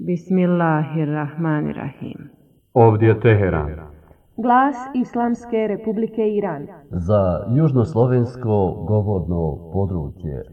Bismillahirrahmanirrahim. Ovdje je Teheran. Glas Islamske Republike Iran. Za južnoslovensko govorno područje.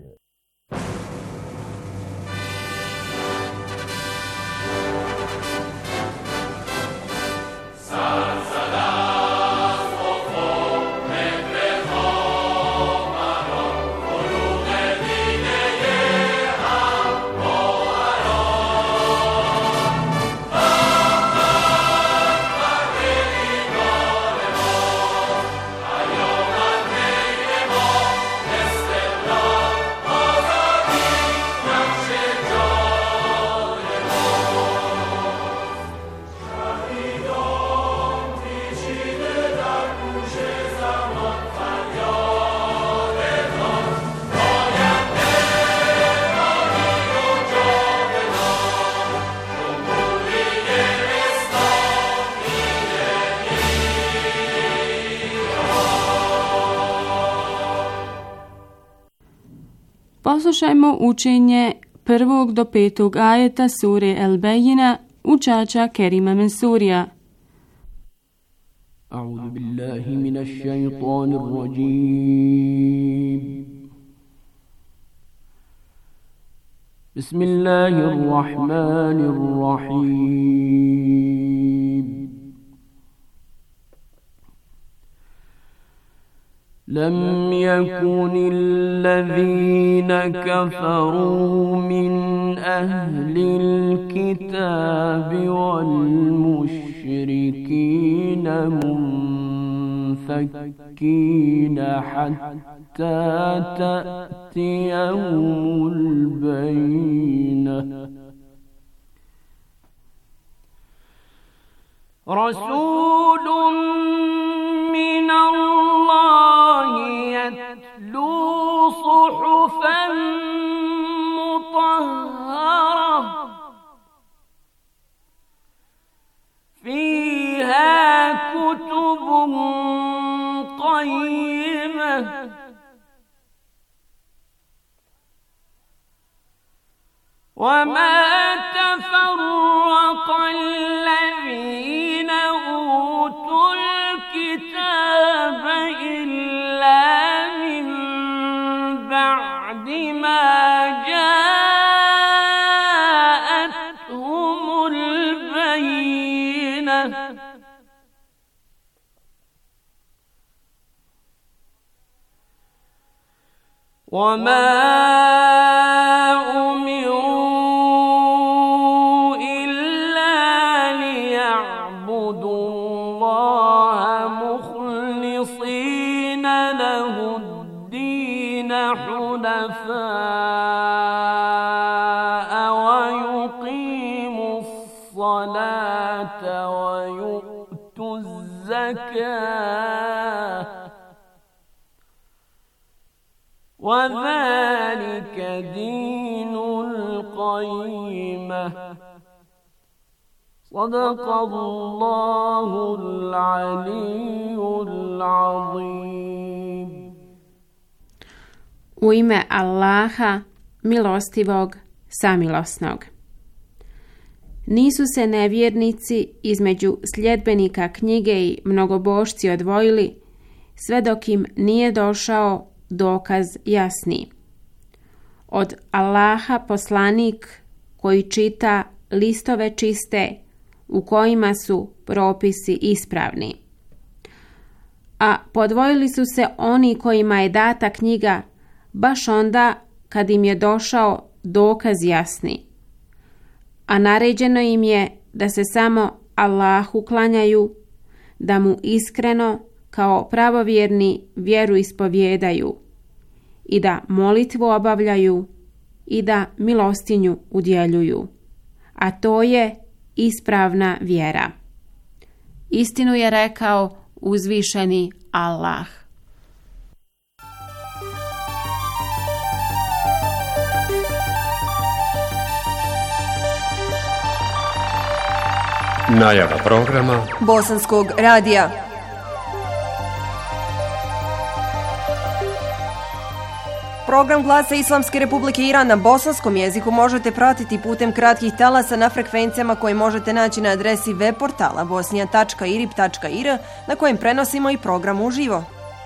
Poslušajmo učenje 1. do 5. ajeta sure El-Bejina učača Kerima Mensurija. A'udhu billahi minash shaitanir rajim. Bismillahirrahmanirrahim. لم يكن الذين كفروا من أهل الكتاب والمشركين منفكين حتى تأتيهم البينة رسول من الله يتلو صحفا مطهرة فيها كتب قيمة وما تفرق الذين أوتوا الكتاب إلا من بعد ما جاءتهم البينة وما ويقيموا الصلاة ويؤتوا الزكاة وذلك دين القيمة صدق الله العلي العظيم. U ime Allaha, milostivog, samilosnog. Nisu se nevjernici između sljedbenika knjige i mnogobošci odvojili, sve dok im nije došao dokaz jasni. Od Allaha poslanik koji čita listove čiste u kojima su propisi ispravni. A podvojili su se oni kojima je data knjiga baš onda kad im je došao dokaz jasni. A naređeno im je da se samo Allahu klanjaju, da mu iskreno kao pravovjerni vjeru ispovjedaju i da molitvu obavljaju i da milostinju udjeljuju. A to je ispravna vjera. Istinu je rekao uzvišeni Allah. Najava programa Bosanskog radija. Program Glasa Islamske Republike Iran na bosanskom jeziku možete pratiti putem kratkih talasa na frekvencijama koje možete naći na adresi web portala bosnija.irib.ir na kojem prenosimo i program uživo.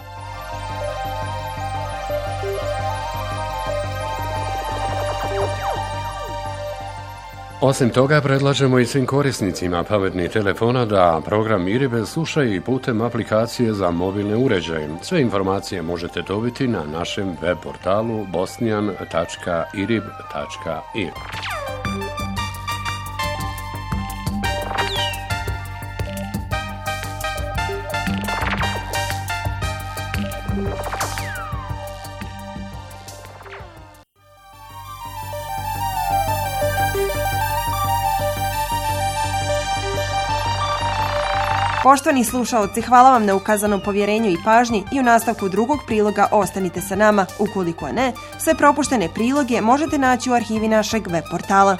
Osim toga, predlažemo i svim korisnicima pametnih telefona da program IRIB slušaju i putem aplikacije za mobilne uređaje. Sve informacije možete dobiti na našem web portalu bosnian.irib.ir. Poštovani slušaoci, hvala vam na ukazanom povjerenju i pažnji i u nastavku drugog priloga ostanite sa nama. Ukoliko ne, sve propuštene priloge možete naći u arhivi našeg web portala.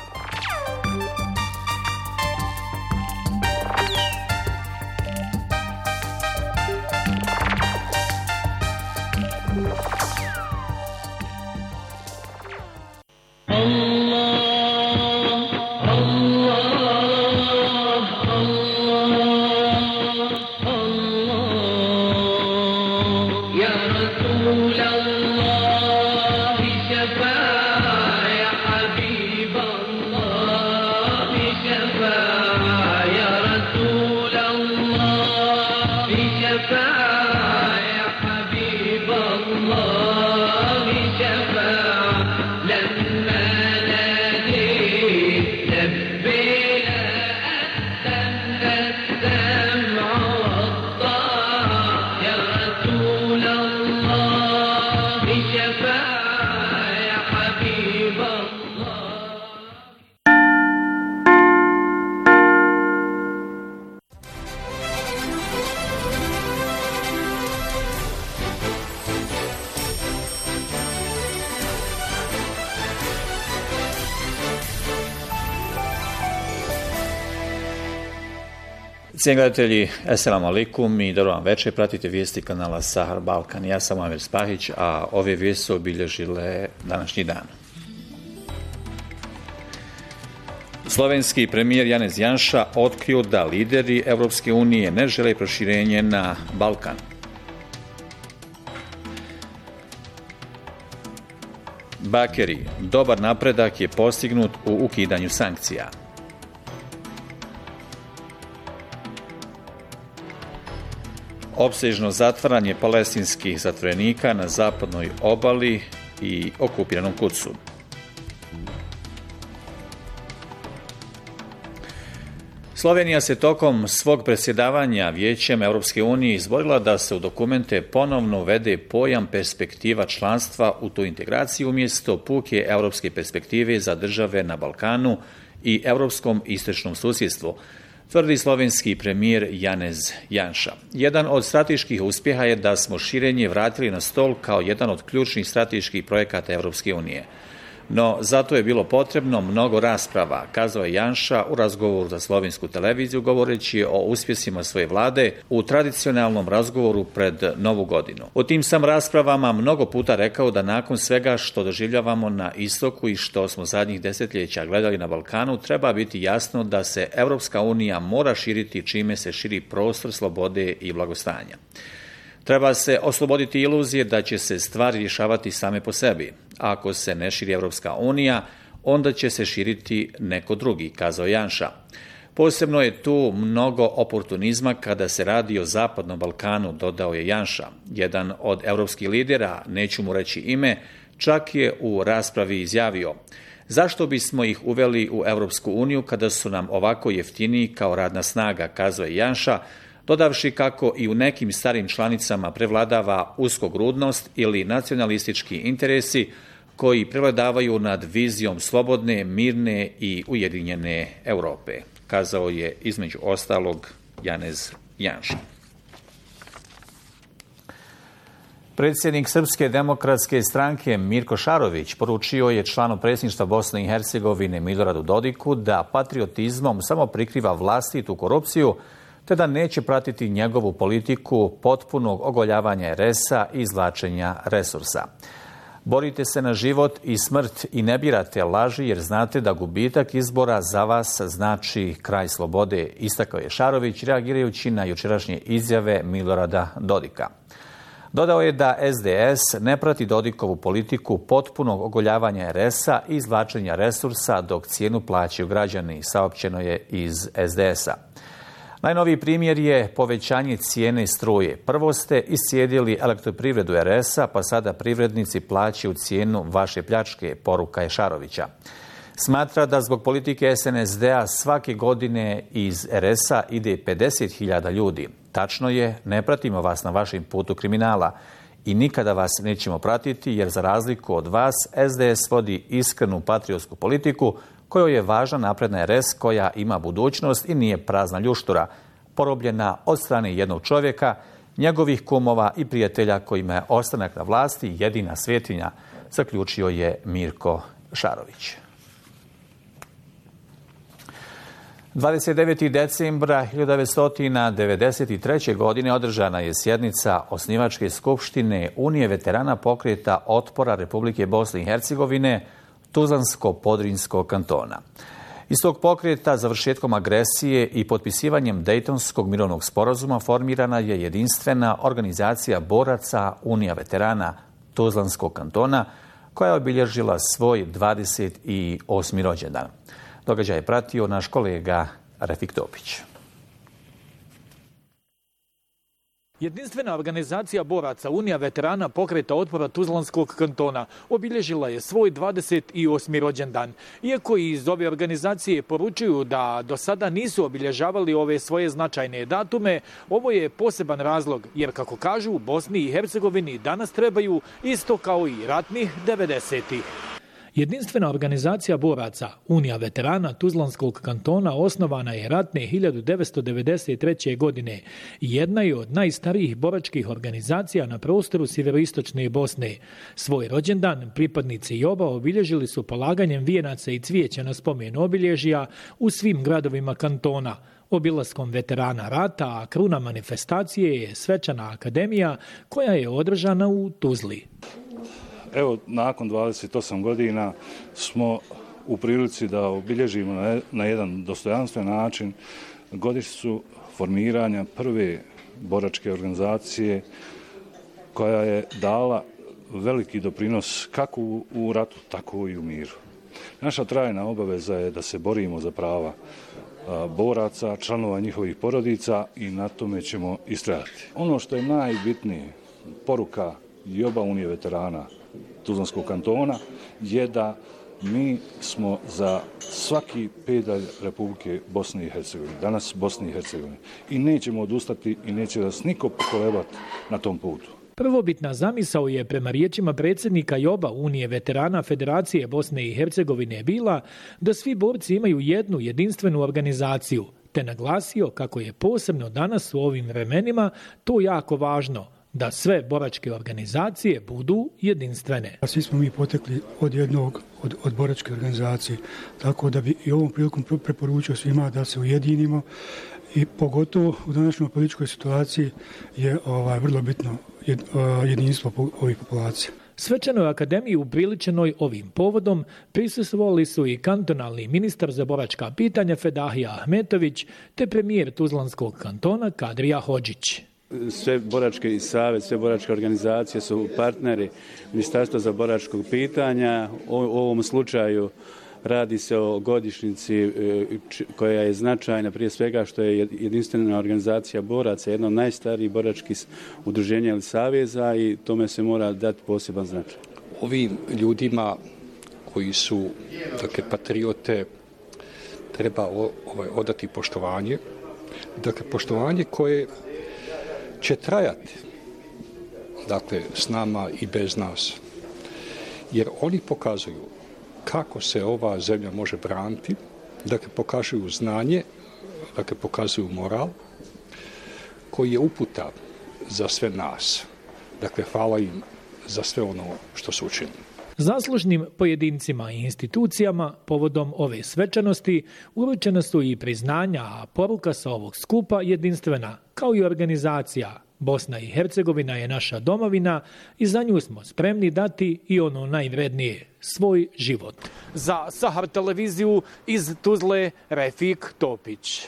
Cijenjeni gledatelji, assalamu alaikum i dobro vam večer. Pratite vijesti kanala Sahar Balkan. Ja sam Amir Spahić, a ove vijesti su obilježile današnji dan. Slovenski premijer Janez Janša otkrio da lideri Europske unije ne žele proširenje na Balkan. Bakeri, dobar napredak je postignut u ukidanju sankcija. Opsežno zatvaranje palestinskih zatvorenika na zapadnoj obali i okupiranom Kudsu. Slovenija se tokom svog predsjedavanja Vijećem Europske unije izborila da se u dokumente ponovno uvede pojam perspektiva članstva u tu integraciju umjesto puke europske perspektive za države na Balkanu i europskom istočnom susjedstvu, tvrdi slovenski premijer Janez Janša. Jedan od strateških uspjeha je da smo širenje vratili na stol kao jedan od ključnih strateških projekata Europske unije. No, zato je bilo potrebno mnogo rasprava, kazao je Janša u razgovoru za slovensku televiziju, govoreći o uspjesima svoje vlade u tradicionalnom razgovoru pred Novu godinu. U tim sam raspravama mnogo puta rekao da nakon svega što doživljavamo na istoku i što smo zadnjih desetljeća gledali na Balkanu, treba biti jasno da se Europska unija mora širiti čime se širi prostor slobode i blagostanja. Treba se osloboditi iluzije da će se stvari rješavati same po sebi. Ako se ne širi Europska unija, onda će se širiti neko drugi, kazao Janša. Posebno je tu mnogo oportunizma kada se radi o Zapadnom Balkanu, dodao je Janša. Jedan od europskih lidera, neću mu reći ime, čak je u raspravi izjavio: zašto bismo ih uveli u Europsku uniju kada su nam ovako jeftiniji kao radna snaga, kazao je Janša, dodavši kako i u nekim starim članicama prevladava uskogrudnost ili nacionalistički interesi koji prevladavaju nad vizijom slobodne, mirne i ujedinjene Europe, kazao je između ostalog Janez Janša. Predsjednik Srpske demokratske stranke Mirko Šarović poručio je članu predsjedništva Bosne i Hercegovine Miloradu Dodiku da patriotizmom samo prikriva vlastitu korupciju te da neće pratiti njegovu politiku potpunog ogoljavanja RS-a i izvlačenja resursa. Borite se na život i smrt i ne birate laži jer znate da gubitak izbora za vas znači kraj slobode, istakao je Šarović reagirajući na jučerašnje izjave Milorada Dodika. Dodao je da SDS ne prati Dodikovu politiku potpunog ogoljavanja RS-a i izvlačenja resursa dok cijenu plaćaju građani, saopćeno je iz SDS-a. Najnoviji primjer je povećanje cijene struje. Prvo ste iscijedili elektroprivredu RS-a, pa sada privrednici plaćaju cijenu vaše pljačke, poruka je Šarovića. Smatra da zbog politike SNSD-a svake godine iz RS-a ide 50.000 ljudi. Tačno je, ne pratimo vas na vašem putu kriminala i nikada vas nećemo pratiti jer za razliku od vas SDS vodi iskrenu patriotsku politiku kojoj je važna napredna RS koja ima budućnost i nije prazna ljuštura, porobljena od strane jednog čovjeka, njegovih kumova i prijatelja kojima je ostanak na vlasti jedina svetinja, zaključio je Mirko Šarović. 29. decembra 1993. godine održana je sjednica Osnivačke skupštine Unije veterana pokreta otpora Republike Bosne i Hercegovine, Tuzlansko-Podrinjskog kantona. Iz tog pokreta, završetkom agresije i potpisivanjem Dejtonskog mirovnog sporazuma formirana je jedinstvena organizacija boraca Unija veterana Tuzlanskog kantona, koja je obilježila svoj 28. rođendan. Događaj je pratio naš kolega Refik Topić. Jedinstvena organizacija boraca Unija veterana pokreta otpora Tuzlanskog kantona obilježila je svoj 28. rođendan. Iako iz ove organizacije poručuju da do sada nisu obilježavali ove svoje značajne datume, ovo je poseban razlog, jer kako kažu u Bosni i Hercegovini danas trebaju isto kao i ratnih 90-ih. Jedinstvena organizacija boraca Unija veterana Tuzlanskog kantona osnovana je ratne 1993. godine i jedna je od najstarijih boračkih organizacija na prostoru sjeveroistočne Bosne. Svoj rođendan pripadnici JOB-a obilježili su polaganjem vijenaca i cvijeća na spomen obilježja u svim gradovima kantona. Obilaskom veterana rata, a kruna manifestacije je svečana akademija koja je održana u Tuzli. Evo, nakon 28 godina smo u prilici da obilježimo na jedan dostojanstven način godišnjicu formiranja prve boračke organizacije koja je dala veliki doprinos kako u ratu, tako i u miru. Naša trajna obaveza je da se borimo za prava boraca, članova njihovih porodica i na tome ćemo istrajati. Ono što je najbitnije, poruka JOB-a Unije veterana Tuzlanskog kantona je da mi smo za svaki pedalj Republike Bosne i Hercegovine, danas Bosne i Hercegovine, i nećemo odustati i neće nas niko pokolebati na tom putu. Prvobitna zamisao je prema riječima predsjednika JOB-a Unije veterana Federacije Bosne i Hercegovine bila da svi borci imaju jednu jedinstvenu organizaciju, te naglasio kako je posebno danas u ovim vremenima to jako važno, da sve boračke organizacije budu jedinstvene. Svi smo mi potekli od jednog, od boračke organizacije, tako da bi i ovom prilikom preporučio svima da se ujedinimo i pogotovo u današnjoj političkoj situaciji je vrlo bitno jedinstvo ovih populacija. Svečanoj akademiji upriličenoj ovim povodom prisustvovali su i kantonalni ministar za boračka pitanja Fedahija Ahmetović te premijer Tuzlanskog kantona Kadrija Hodžić. Sve boračke i savez, sve boračke organizacije su partneri Ministarstva za boračkog pitanja. U ovom slučaju radi se o godišnjici koja je značajna prije svega što je jedinstvena organizacija boraca, jedna od najstarijih boračkih udruženja ili saveza i tome se mora dati poseban značaj. Ovim ljudima koji su patriote treba odati poštovanje. Dakle, poštovanje koje će trajati, s nama i bez nas. Jer oni pokazuju kako se ova zemlja može braniti, pokazuju znanje, pokazuju moral, koji je uputa za sve nas. Hvala im za sve ono što su učinili. Zaslužnim pojedincima i institucijama povodom ove svečanosti uručena su i priznanja, a poruka sa ovog skupa jedinstvena, kao i organizacija Bosna i Hercegovina je naša domovina i za nju smo spremni dati i ono najvrednije, svoj život. Za Sahar televiziju iz Tuzle, Refik Topić.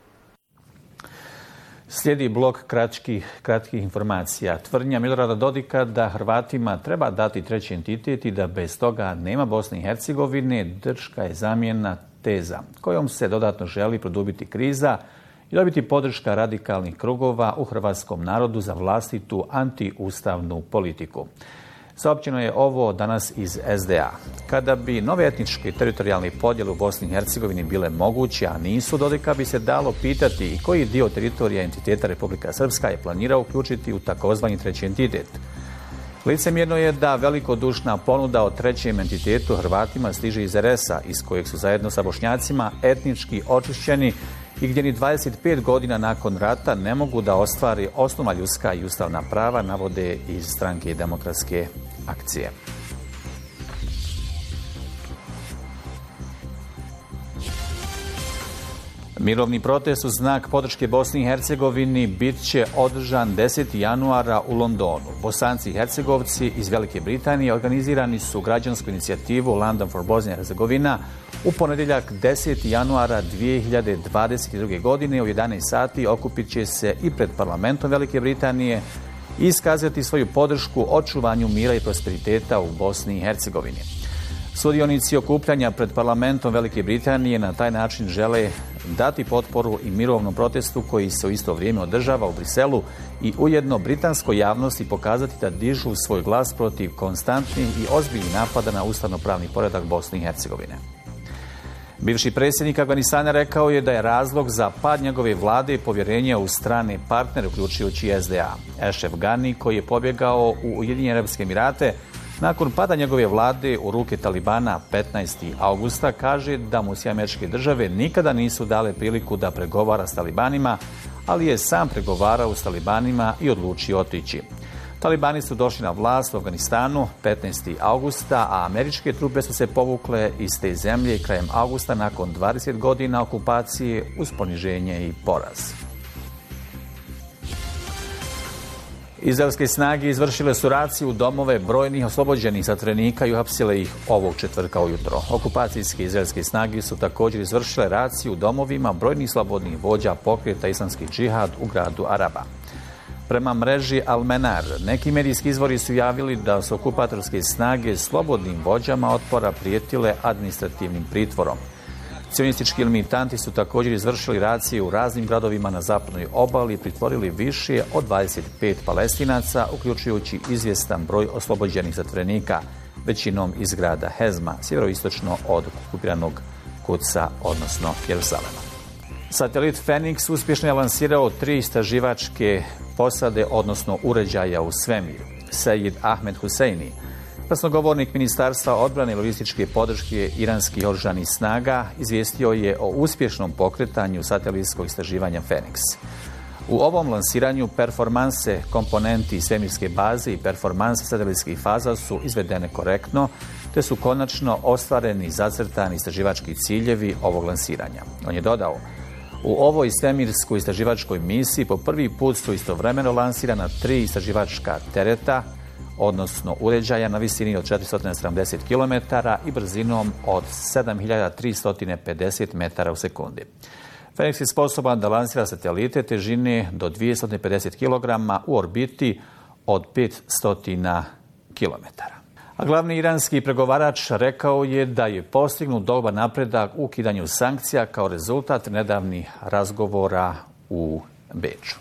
Slijedi blok kratkih informacija. Tvrdnja Milorada Dodika da Hrvatima treba dati treći entitet i da bez toga nema Bosne i Hercegovine drška je zamjena teza kojom se dodatno želi produbiti kriza i dobiti podrška radikalnih krugova u hrvatskom narodu za vlastitu antiustavnu politiku. Saopćeno je ovo danas iz SDA. Kada bi nove etničke i teritorijalne podjele u Bosni i Hercegovini bile moguće, a nisu, Dodika bi se dalo pitati i koji dio teritorija entiteta Republika Srpska je planirao uključiti u takozvani treći entitet. Licemjerno je da velikodušna ponuda o trećem entitetu Hrvatima stiže iz RS-a, iz kojeg su zajedno sa Bošnjacima etnički očišćeni i gdje ni 25 godina nakon rata ne mogu da ostvari osnovna ljudska i ustavna prava, navode iz Stranke demokratske akcije. Mirovni protest u znak podrške Bosni i Hercegovini bit će održan 10. januara u Londonu. Bosanci i Hercegovci iz Velike Britanije organizirani su građansku inicijativu London for Bosnia and Herzegovina u ponedjeljak 10. januara 2022. godine u 11 sati okupit će se i pred parlamentom Velike Britanije i iskazati svoju podršku očuvanju mira i prosperiteta u Bosni i Hercegovini. Sudionici okupljanja pred parlamentom Velike Britanije na taj način žele dati potporu i mirovnom protestu koji se u isto vrijeme održava u Briselu i ujedno britanskoj javnosti pokazati da dižu svoj glas protiv konstantnih i ozbiljnih napada na ustavno-pravni poredak Bosne i Hercegovine. Bivši predsjednik Afganistana rekao je da je razlog za pad njegove vlade povjerenje u strane partnere, uključujući SDA. Ashraf Ghani, koji je pobjegao u Ujedinjene Arapske Emirate nakon pada njegove vlade u ruke Talibana 15. augusta, kaže da mu SAD nikada nisu dale priliku da pregovara s Talibanima, ali je sam pregovarao s Talibanima i odlučio otići. Talibani su došli na vlast u Afganistanu 15. augusta, a američke trupe su se povukle iz te zemlje krajem augusta nakon 20 godina okupacije uz poniženje i poraz. Izraelske snage izvršile su raciju u domove brojnih oslobođenih zatvorenika i uhapsile ih ovog četvrtka ujutro. Okupacijske izraelske snage su također izvršile raciju u domovima brojnih slobodnih vođa pokreta Islamski džihad u gradu Araba. Prema mreži Al-Menar, neki medijski izvori su javili da su okupatorske snage slobodnim vođama otpora prijetile administrativnim pritvorom. Cionistički militanti su također izvršili racije u raznim gradovima na zapadnoj obali i pritvorili više od 25 Palestinaca, uključujući izvjestan broj oslobođenih zatvorenika, većinom iz grada Hezma, sjeveroistočno od okupiranog Kudsa, odnosno Jerusalema. Satelit Phoenix uspješno je lansirao 3 istraživačke posade, odnosno uređaja u svemir. Sejid Ahmed Husseini, glasnogovornik Ministarstva odbrane i logističke podrške iranskih oružanih snaga, izvijestio je o uspješnom pokretanju satelitskog istraživanja Phoenix. U ovom lansiranju performanse komponenti svemirske baze i performanse satelitskih faza su izvedene korektno, te su konačno ostvareni zacrtani istraživački ciljevi ovog lansiranja. On je dodao: u ovoj svemirskoj istraživačkoj misiji po prvi put su istovremeno lansirana 3 istraživačka tereta, odnosno uređaja na visini od 470 km i brzinom od 7350 metara u sekundi. Phoenix je sposoban da lansira satelite težine do 250 kg u orbiti od 500 km. A glavni iranski pregovarač rekao je da je postignut dobar napredak u ukidanju sankcija kao rezultat nedavnih razgovora u Beču.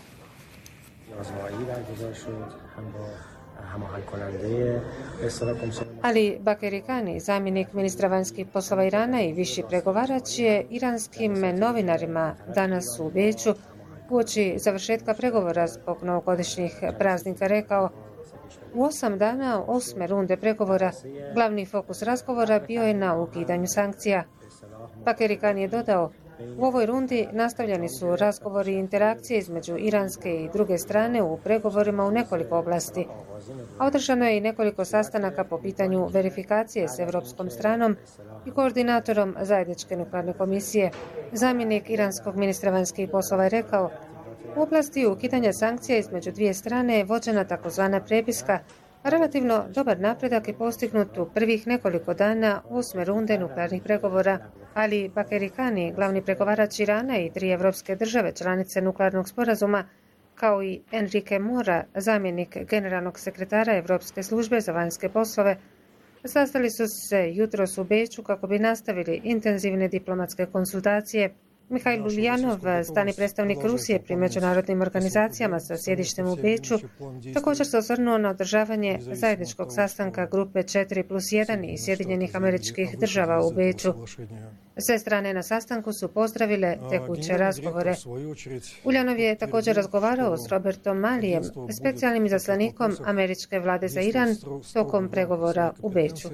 Ali Bakeri Kani, zamjenik ministra vanjskih poslova Irana i viši pregovarač, je iranskim novinarima danas u Beču uoči završetka pregovora zbog novogodišnjih praznika rekao: u 8 dana 8. runde pregovora glavni fokus razgovora bio je na ukidanju sankcija. Bakeri Kani je dodao: u ovoj rundi nastavljeni su razgovori i interakcije između iranske i druge strane u pregovorima u nekoliko oblasti, a održano je i nekoliko sastanaka po pitanju verifikacije s europskom stranom i koordinatorom zajedničke nuklearne komisije. Zamjenik iranskog ministra vanjskih poslova je rekao: U oblasti ukidanja sankcija između dvije strane je vođena takozvana prepiska, a relativno dobar napredak je postignut u prvih nekoliko dana 8. runde nuklearnih pregovora. Ali Bakeri Kani, glavni pregovarač Irana i 3 evropske države članice nuklearnog sporazuma, kao i Enrique Mora, zamjenik generalnog sekretara Evropske službe za vanjske poslove, sastali su se jutros u Beču kako bi nastavili intenzivne diplomatske konsultacije. Mihajl Uljanov, stani predstavnik Rusije pri međunarodnim organizacijama sa sjedištem u Beču, također se osvrnuo na održavanje zajedničkog sastanka grupe 4+1 i Sjedinjenih Američkih Država u Beču. Sve strane na sastanku su pozdravile tekuće razgovore. Uljanov je također razgovarao s Robertom Malijem, specijalnim izaslanikom američke vlade za Iran, tokom pregovora u Beču.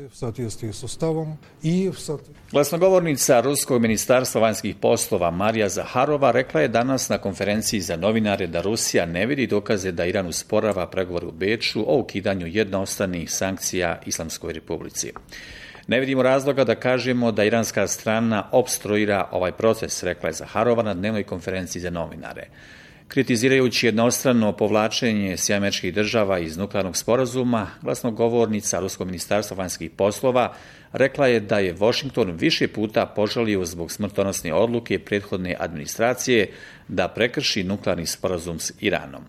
Glasnogovornica Ruskog ministarstva vanjskih poslova Marija Zaharova rekla je danas na konferenciji za novinare da Rusija ne vidi dokaze da Iran usporava pregovore u Beču o ukidanju jednostranih sankcija Islamskoj republici. Ne vidimo razloga da kažemo da iranska strana opstruira ovaj proces, rekla je Zaharova na dnevnoj konferenciji za novinare. Kritizirajući jednostrano povlačenje Sjedinjenih Država iz nuklearnog sporazuma, glasnogovornica Ruskog ministarstva vanjskih poslova rekla je da je Washington više puta požalio zbog smrtonosne odluke prethodne administracije da prekrši nuklearni sporazum s Iranom.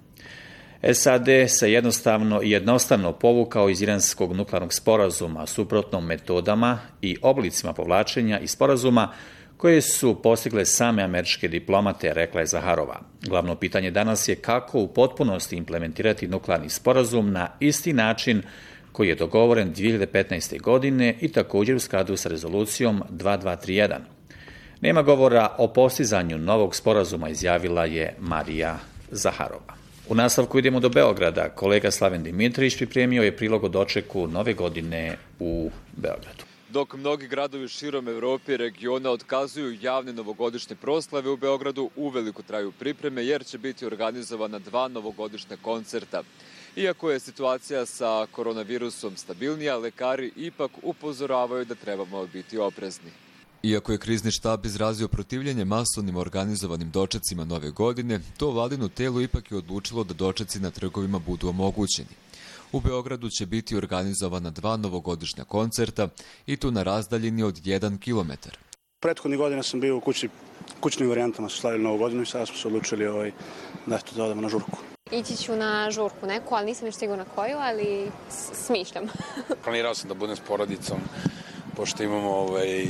SAD se jednostavno povukao iz iranskog nuklearnog sporazuma suprotno metodama i oblicima povlačenja iz sporazuma koje su postigle same američke diplomate, rekla je Zaharova. Glavno pitanje danas je kako u potpunosti implementirati nuklearni sporazum na isti način koji je dogovoren 2015. godine i također u skladu sa rezolucijom 2231. Nema govora o postizanju novog sporazuma, izjavila je Marija Zaharova. U nastavku idemo do Beograda. Kolega Slaven Dimitrić pripremio je prilog o dočeku nove godine u Beogradu. Dok mnogi gradovi širom Evrope i regiona otkazuju javne novogodišnje proslave u Beogradu, uveliko traju pripreme jer će biti organizovana 2 novogodišnja koncerta. Iako je situacija sa koronavirusom stabilnija, lekari ipak upozoravaju da trebamo biti oprezni. Iako je krizni štab izrazio protivljenje masovnim organizovanim dočecima nove godine, to vladino telo ipak je odlučilo da dočeci na trgovima budu omogućeni. U Beogradu će biti organizovana 2 novogodišnja koncerta i to na razdaljini od 1 kilometar. Prethodnih godina sam bio u kućnim varijantama, su slavili novu godinu i sada smo se odlučili da odemo na žurku. Ići ću na žurku neku, ali nisam još sigurna koju, ali smišljam. Planirao sam da budem s porodicom, pošto imamo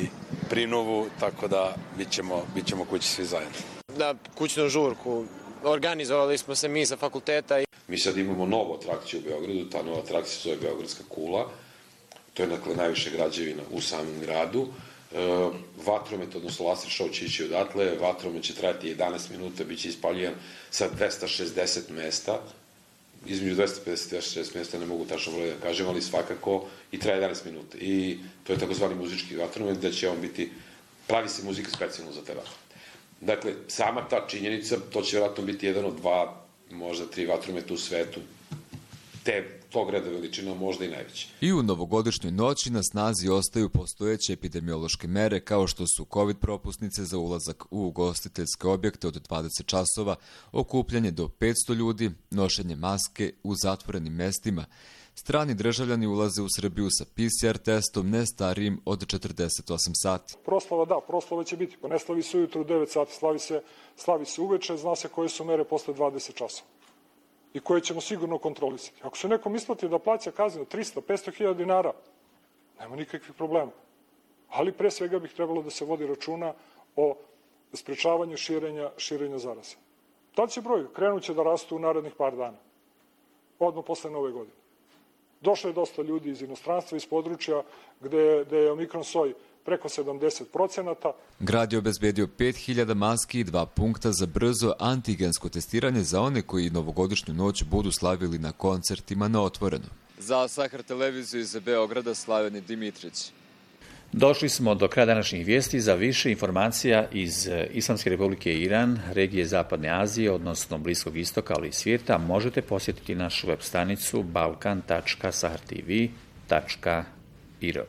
prinovu, tako da bit ćemo kući svi zajedno. Da, kućnu žurku. Organizovali smo se mi sa fakulteta. Mi sad imamo novu atrakciju u Beogradu, ta nova atrakcija se zove Beogradska kula. To je najviše građevina u samom gradu. Vatromet, odnosno laser show će ići odatle. Vatromet će trajati 11 minuta, bit će ispaljen sa 260 mesta. Između 250 i 260 mesta, ne mogu tačno broj da kažem, ali svakako i traje 11 minuta. I to je takozvani muzički vatromet, gde će on biti, pravi se muzika specijalno za te vatromet. Dakle, sama ta činjenica, to će vjerojatno biti jedan od 2, možda 3 vatrometa u svetu, tog reda veličina, možda i najveći. I u novogodišnjoj noći na snazi ostaju postojeće epidemiološke mere kao što su COVID propusnice za ulazak u ugostiteljske objekte od 20 časova, okupljanje do 500 ljudi, nošenje maske u zatvorenim mestima. Strani državljani ulaze u Srbiju sa PCR testom ne starijim od 48 sati. Proslava će biti, pa ne slavi se ujutru u 9 sati, slavi se uveče, zna se koje su mere posle 20 časova i koje ćemo sigurno kontrolisati. Ako se nekom isplati da plaća kaznu 300-500 hiljada dinara, nema nikakvih problema. Ali pre svega bih trebalo da se vodi računa o sprečavanju širenja zaraze. Tad će broj krenuće da rastu u narednih par dana, odmah posle nove godine. Došlo je dosta ljudi iz inostranstva, iz područja gde je omikron soj preko 70%. Grad je obezbedio 5000 maski i 2 punkta za brzo antigensko testiranje za one koji novogodišnju noć budu slavili na koncertima na otvoreno. Za Sahar televiziju iz Beograda Slaven Dimitrić. Došli smo do kraja današnjih vijesti. Za više informacija iz Islamske republike Iran, regije Zapadne Azije, odnosno Bliskog istoka, ali i svijeta, možete posjetiti našu web stranicu balkan.sahartv.ir.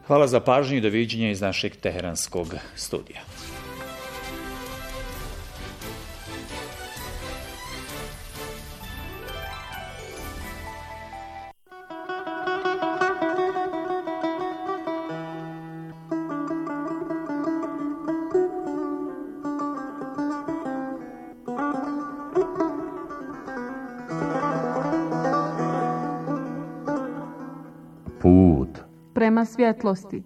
Hvala za pažnju i doviđenja iz našeg teheranskog studija. Prema svjetlosti.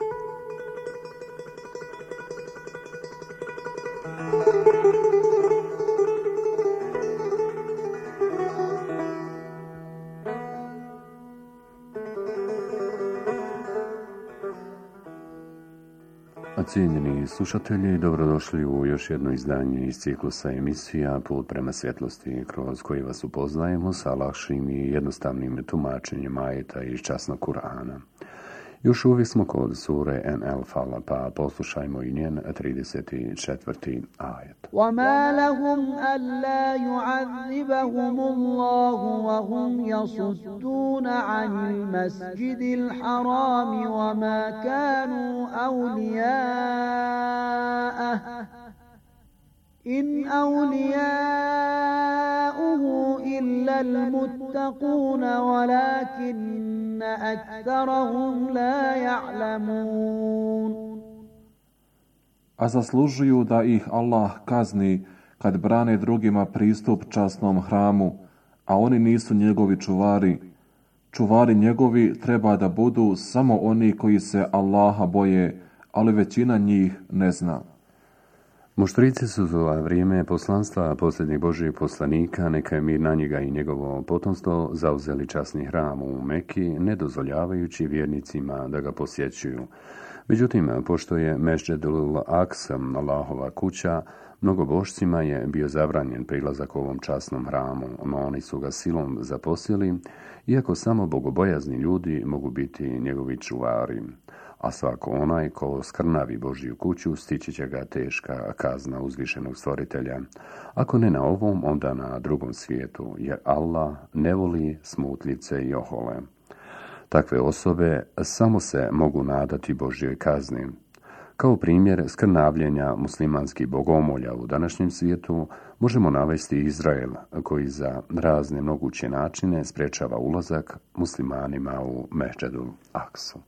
Cijenjeni slušatelji, dobrodošli u još jedno izdanje iz ciklusa emisija Put prema svjetlosti, kroz koji vas upoznajemo sa lakšim i jednostavnim tumačenjem ajeta iz časnog Kur'ana. Još uvijek smo kod sure An-Anfal, pa poslušajmo i njen 34. ajet. وَمَا لَهُمْ أَلَّا يُعَذِّبَهُمُ اللَّهُ وَهُمْ يَصُدُّونَ عَنِ الْمَسْجِدِ الْحَرَامِ وَمَا كَانُوا أَوْلِيَاءَهُ إِنْ أَوْلِيَاؤُهُ إِلَّا الْمُتَّقُونَ وَلَكِنَّ أَكْثَرَهُمْ لَا يَعْلَمُونَ. A zaslužuju da ih Allah kazni kad brane drugima pristup časnom hramu, a oni nisu njegovi čuvari. Čuvari njegovi treba da budu samo oni koji se Allaha boje, ali većina njih ne zna. Muštrici su za vrijeme poslanstva posljednjih Božjih poslanika, neka je mir na njega i njegovo potomstvo, zauzeli časni hram u Meki, ne dozvoljavajući vjernicima da ga posjećuju. Međutim, pošto je Mesdžedul Aksa, Allahova kuća, mnogobošcima je bio zabranjen prilazak ovom časnom hramu, no oni su ga silom zaposjeli, iako samo bogobojazni ljudi mogu biti njegovi čuvari. A svako onaj ko skrnavi Božju kuću, stići će ga teška kazna uzvišenog stvoritelja. Ako ne na ovom, onda na drugom svijetu, jer Allah ne voli smutljice i ohole. Takve osobe samo se mogu nadati Božjoj kazni. Kao primjer skrnavljenja muslimanskih bogomolja u današnjem svijetu možemo navesti Izrael, koji za razne moguće načine sprečava ulazak muslimanima u Mesdžedul Aksu.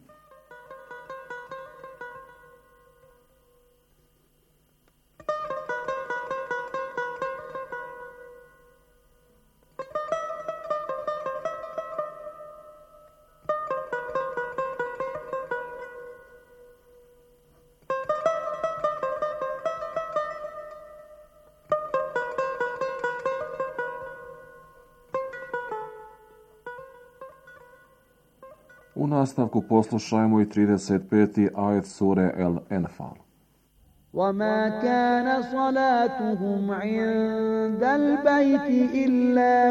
U nastavku poslušajmo i 35. ajet sure Al-Anfal. وَمَا كَانَ صَلَاتُهُمْ عِندَ الْبَيْتِ إِلَّا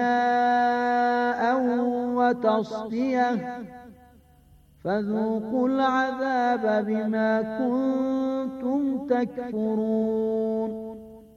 مُكَاءً وَتَصْدِيَةً فَذُوقُوا الْعَذَابَ بِمَا كُنتُمْ تَكْفُرُونَ.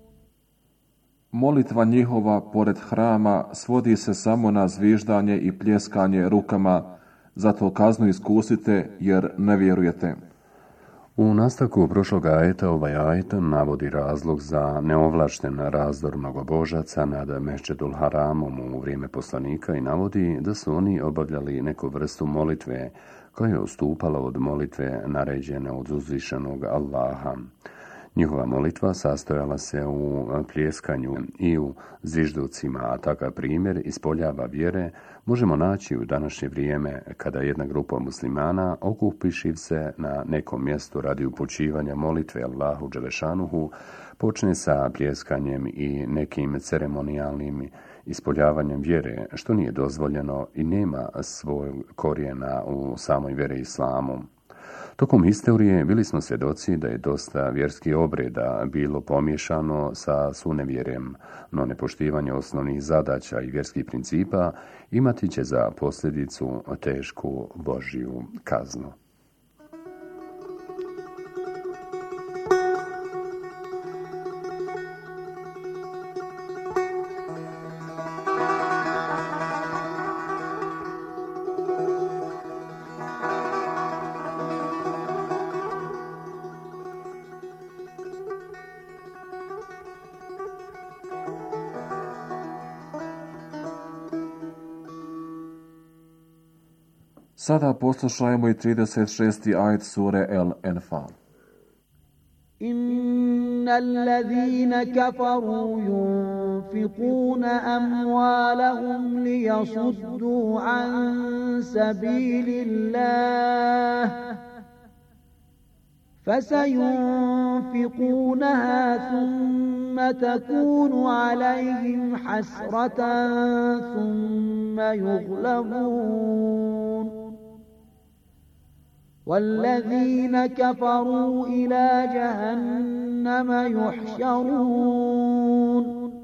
Molitva njihova pored hrama svodi se samo na zviždanje i pljeskanje rukama, zato kaznu iskusite jer ne vjerujete. U nastavku prošlog ajeta ovaj ajet navodi razlog za neovlašten razdor mnogobožaca nad Mesdžedul Haramom u vrijeme poslanika i navodi da su oni obavljali neku vrstu molitve koja je odstupala od molitve naređene od uzvišenog Allaha. Njihova molitva sastojala se u pljeskanju i u zvižducima, a takav primjer ispoljava vjere možemo naći u današnje vrijeme kada jedna grupa muslimana okupišiv se na nekom mjestu radi upućivanja molitve Allahu Đelešanuhu počne sa pljeskanjem i nekim ceremonijalnim ispoljavanjem vjere, što nije dozvoljeno i nema svoj korijena u samoj vjeri islamu. Tokom historije bili smo svjedoci da je dosta vjerskih obreda bilo pomiješano sa sunevjerjem, no nepoštivanje osnovnih zadaća i vjerskih principa imati će za posljedicu tešku Božju kaznu. Sada poslušajmo i 36. ajet sure El-Enfal. إن الذين كفروا ينفقون أموالهم ليصدوا عن سبيل الله فسينفقونها ثم تكون عليهم حسرة ثم يغلبون والذين كفروا إلى جهنم يحشرون.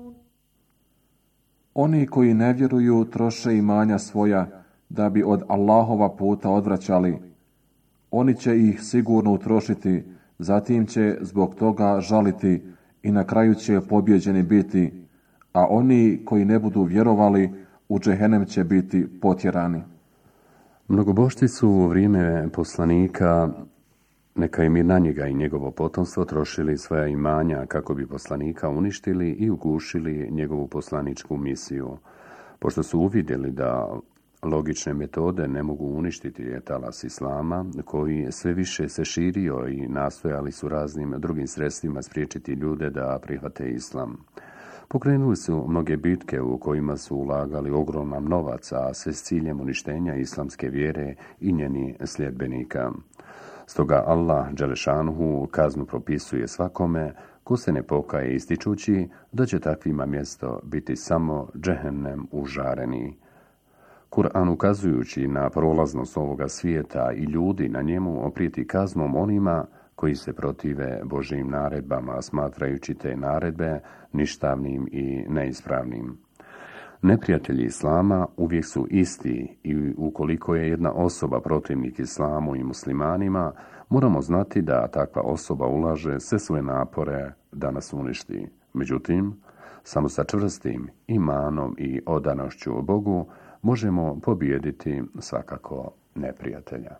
Oni koji ne vjeruju troše imanja svoja da bi od Allahova puta odvraćali. Oni će ih sigurno utrošiti, zatim će zbog toga žaliti i na kraju će pobjeđeni biti, a oni koji ne budu vjerovali u džehennem će biti potjerani. Mnogobošci su u vrijeme poslanika, neka im na njega i njegovo potomstvo, trošili svoja imanja kako bi poslanika uništili i ugušili njegovu poslaničku misiju. Pošto su uvidjeli da logične metode ne mogu uništiti talas islama, koji sve više se širio i nastojali su raznim drugim sredstvima spriječiti ljude da prihvate islam. Pokrenuli su mnoge bitke u kojima su ulagali ogroman novac, a sve s ciljem uništenja islamske vjere i njeni sljedbenika. Stoga Allah dželešanuhu kaznu propisuje svakome ko se ne pokaje, ističući da će takvima mjesto biti samo džehennem užareni. Kur'an, ukazujući na prolaznost ovoga svijeta i ljudi na njemu, oprijeti kaznom onima koji se protive Božjim naredbama, smatrajući te naredbe ništavnim i neispravnim. Neprijatelji islama uvijek su isti i ukoliko je jedna osoba protivnik islamu i muslimanima, moramo znati da takva osoba ulaže sve svoje napore da nas uništi. Međutim, samo sa čvrstim imanom i odanošću Bogu možemo pobijediti svakako neprijatelja.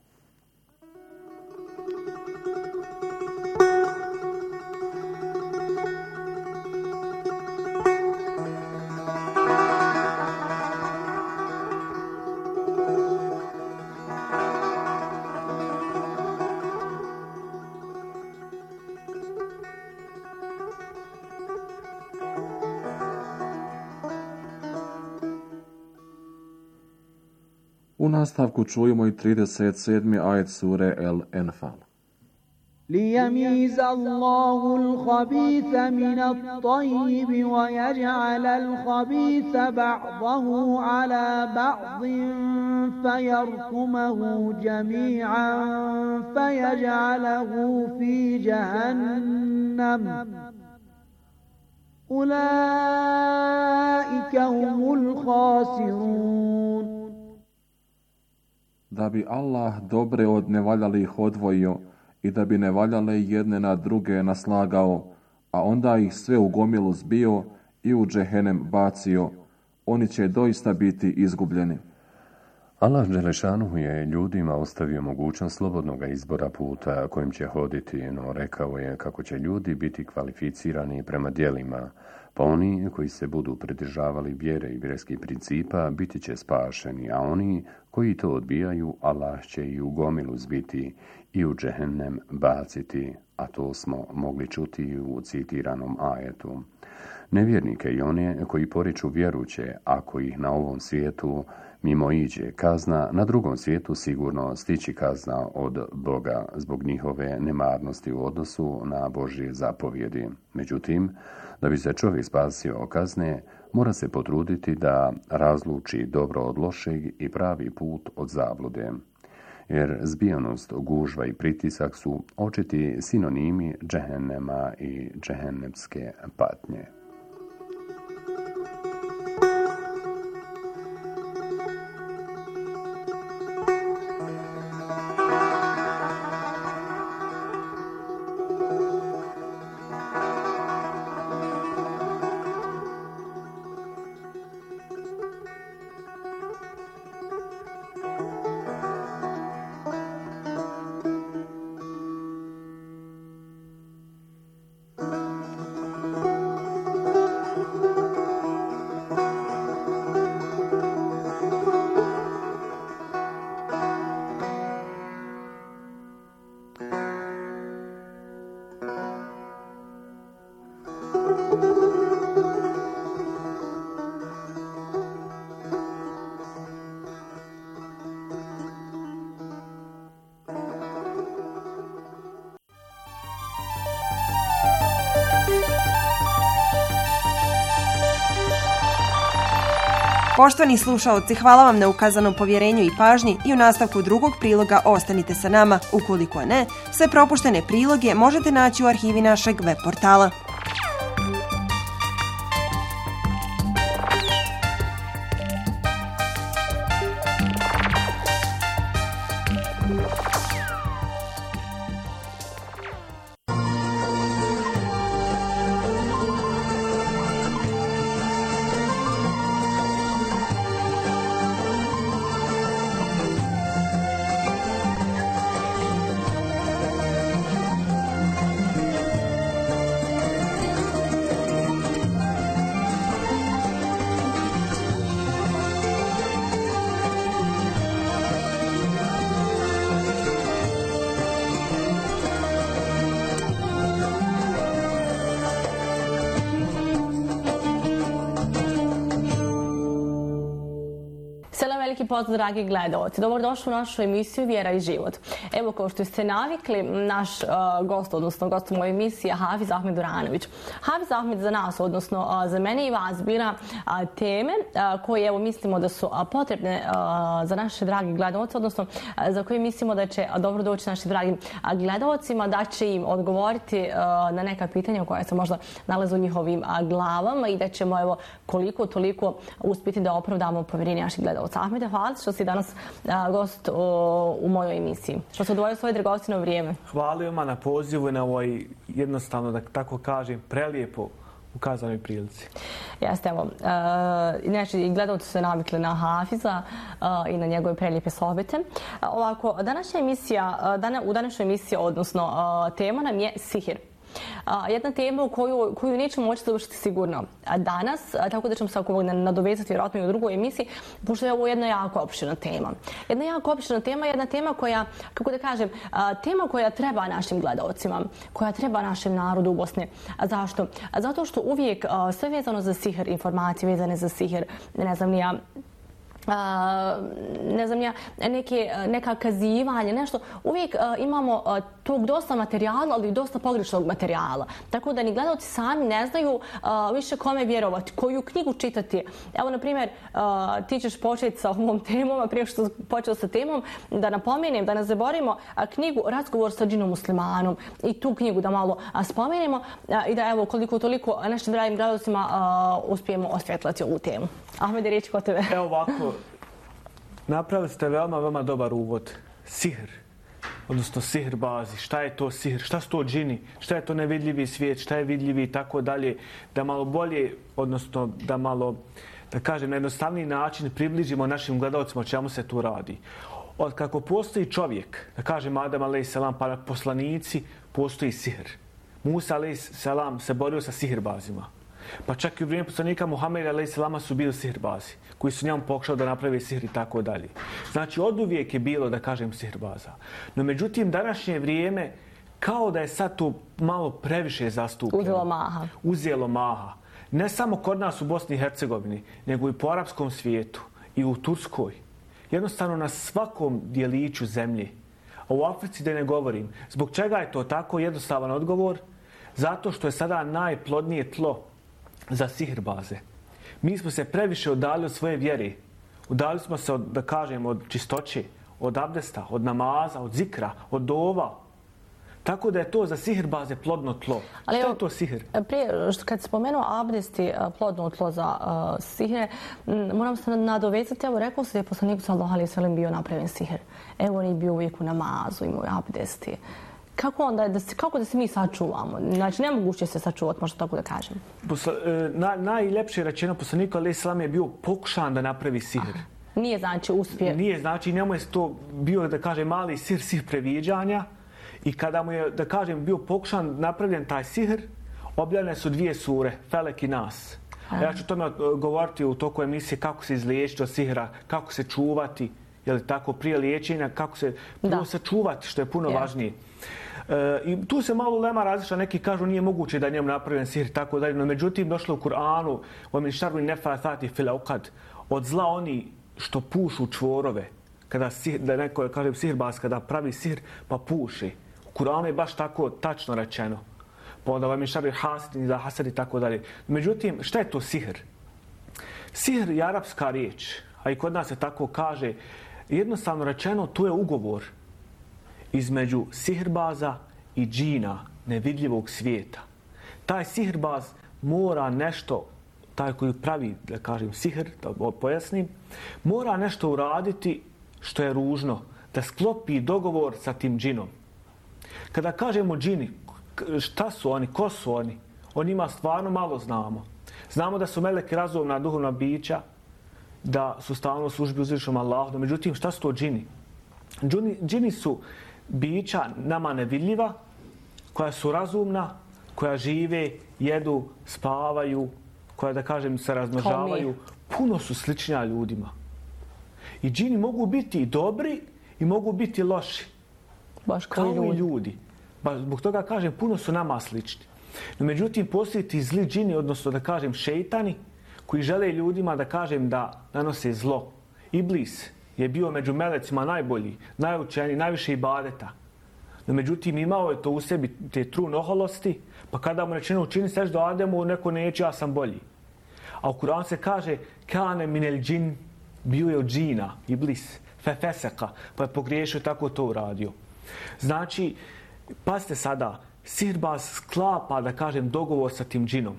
U nastavku čujemo i 37. ajet sure El-Enfal. ليميز الله الخبيث من الطيب ويجعل الخبيث بعضه على بعض فيركمه جميعا فيجعله في جهنم أولئك هم الخاسرون. Da bi Allah dobre od nevaljalih odvojio i da bi nevaljale jedne na druge naslagao, a onda ih sve u gomilu zbio i u džehennem bacio, oni će doista biti izgubljeni. Allah dželešanuhu je ljudima ostavio mogućnost slobodnog izbora puta kojim će hoditi, no rekao je kako će ljudi biti kvalificirani prema djelima, pa oni koji se budu pridržavali vjere i vjerskih principa biti će spašeni, a oni koji to odbijaju, Allah će i u gomilu zbiti i u džehennem baciti, a to smo mogli čuti u citiranom ajetu. Nevjernike i one koji poriču vjeruće, ako ih na ovom svijetu mimo iđe kazna, na drugom svijetu sigurno stići kazna od Boga zbog njihove nemarnosti u odnosu na Božje zapovjedi. Međutim, da bi se čovjek spasio kazne, mora se potruditi da razluči dobro od lošeg i pravi put od zablude. Jer zbijenost, gužva i pritisak su očiti sinonimi džehennema i džehennemske patnje. Poštovani slušaoci, hvala vam na ukazanom povjerenju i pažnji i u nastavku drugog priloga ostanite sa nama. Ukoliko ne, sve propuštene priloge možete naći u arhivi našeg web portala. Pozdrav, dragi gledalci. Dobrodošli u našu emisiju Vjera i život. Evo, kao što ste navikli, naš gost, odnosno gost moje emisije, Hafiz Ahmed Duranović. Hafiz Ahmed za nas, odnosno za mene i vas, bira teme koje, evo, mislimo da su potrebne za naše dragi gledalci, odnosno za koje mislimo da će dobro doći našim dragim gledalcima, da će im odgovoriti na neka pitanja koja se možda nalaze u njihovim glavama i da ćemo, evo, koliko toliko uspjeti da opravdamo povjerenje naših gledalca. Ahmede, hvala što si danas gost u mojoj emisiji. Što se odvojio svoje dragocjeno vrijeme. Hvala vam na pozivu i na ovoj, jednostavno da tako kažem, prelijepo ukazanoj prilici. Jeste, evo. Znači, i gledalci su se navikli na Hafiza i na njegove prelijepe sohbete. Ovako, u današnjoj emisiji, odnosno tema nam je sihir. Jedna tema koju nećemo moći završiti sigurno danas, tako da ćemo se nadovezati vjerojatno i u drugoj emisiji, pošto je ovo jedna jako opširna tema. Jedna jako opširna tema, jedna tema koja, kako da kažem, tema koja treba našim gledalcima, koja treba našem narodu u Bosni. Zašto? Zato što uvijek sve vezano za sihir, informacije vezane za sihir, ne znam neka kazivanja, nešto. Uvijek imamo tog dosta materijala, ali i dosta pogrešnog materijala. Tako da ni gledalci sami ne znaju više kome vjerovati, koju knjigu čitati. Evo, na primjer, ti ćeš početi sa ovom temom, a prije što počeo sa temom, da napomenem, da ne zaboravimo knjigu Razgovor sa džinom muslimanom i tu knjigu da malo spomenemo i da, evo, koliko toliko našim dragim gledalcima uspijemo osvjetlati ovu temu. Ahmede, riječ kod tebe. Evo ovako, napravili ste veoma dobar uvod. Sihr, odnosno sihr bazi. Šta je to sihr? Šta su to džini? Šta je to nevidljivi svijet? Šta je vidljivi i tako dalje? Da malo bolje, odnosno da malo, da kažem, na jednostavniji način približimo našim gledalcima o čemu se tu radi. Od kako postoji čovjek, da kažem Adam a.s. pa poslanici, postoji sihr. Musa a.s. se borio sa sihrbazima. Pa čak i u vrijeme poslanika Muhameda a.s. su bili sihirbazi, koji su njemu pokušali da naprave sihr i tako dalje. Znači, oduvijek je bilo, da kažem, sihirbaza. No, međutim, današnje vrijeme, kao da je sad to malo previše zastupljeno. Uzelo maha. Ne samo kod nas u Bosni i Hercegovini, nego i po arapskom svijetu i u Turskoj. Jednostavno na svakom dijeliću zemlje. A u Africi da ne govorim. Zbog čega je to tako? Jednostavan odgovor. Zato što je sada najplodnije tlo za sihirbaze. Mi smo se previše udali od svoje vjere. Udali smo se, da kažem, od čistoće, od abdesta, od namaza, od zikra, od dova. Tako da je to za sihirbaze plodno tlo. Ali šta je to sihir? Prije, kad spomenuo abdest i plodno tlo za sihire, moram se nadovezati. Evo, rekao se da je poslaniku sallallahu alejhi ve sellem bio napravljen sihir. Evo, on je bio uvijek u namazu, imao abdesti. Kako da se mi sačuvamo? Znači, nemoguće se sačuvati, možda tako da kažem. Najljepše rečeno poslaniku alejhi selam je bio pokušan da napravi sihr. Nije znači uspije. Nije znači, njemu je to bio, da kažem, mali sihr previđanja. I kada mu je, da kažem, bio pokušan napravljen taj sihr, objavljene su 2 sure, Felek i Nas. Ja ću tome govoriti u toku emisije kako se izliječiti od sihra, kako se čuvati, je li tako, prije liječenja, kako se sačuvati, što je puno važnije. I tu se malo lema različita, neki kažu nije moguće da je njemu napravljen sihr i tako dalje, no međutim došlo u Kur'anu وَمِنْ شَرِّ النَّفَّاثَاتِ فِي الْعُقَدِ od zla oni što pušu čvorove, kada da neko kaže sihirbaz, kada pravi sihr pa puši. U Kur'anu je baš tako tačno rečeno. Pa onda وَمِنْ شَرِّ حَاسِدٍ إِذَا حَسَدَ i tako dalje. Međutim, šta je to sihr? Sihr je arapska riječ, a i kod nas se tako kaže. Jednostavno rečeno, to je ugovor između sihrbaza i džina, nevidljivog svijeta. Taj sihrbaz mora nešto, taj koji pravi, da kažem, sihr, da pojasnim, mora nešto uraditi što je ružno, da sklopi dogovor sa tim džinom. Kada kažemo džini, šta su oni, ko su oni? O njima stvarno malo znamo. Znamo da su meleki razumna duhovna bića, da su stalno u službi uzvišenom Allahu. Međutim, šta su to džini? Džini su bića nama nevidljiva, koja su razumna, koja žive, jedu, spavaju, koja, da kažem, se razmnožavaju. Puno su sličnija ljudima. I džini mogu biti i dobri i mogu biti loši. Baš kao i ljudi. Zbog toga kažem, puno su nama slični. No, međutim, postoji ti zli džini, odnosno da kažem šejtani, koji žele ljudima da kažem da nanose zlo. Iblis je bio među melecima najbolji, najučeniji, najviše ibadeta. No, međutim, imao je to u sebi, te trun oholosti, pa kada mu rečeno učini seždu Ademu, neko neće, ja sam bolji. A u Kur'anu se kaže kane minel džin, bio je od džina, Iblis, fefeseka, pa je pogriješio, tako to uradio. Znači, pazite sada, sihirbaz sklapa, da kažem, dogovor sa tim džinom.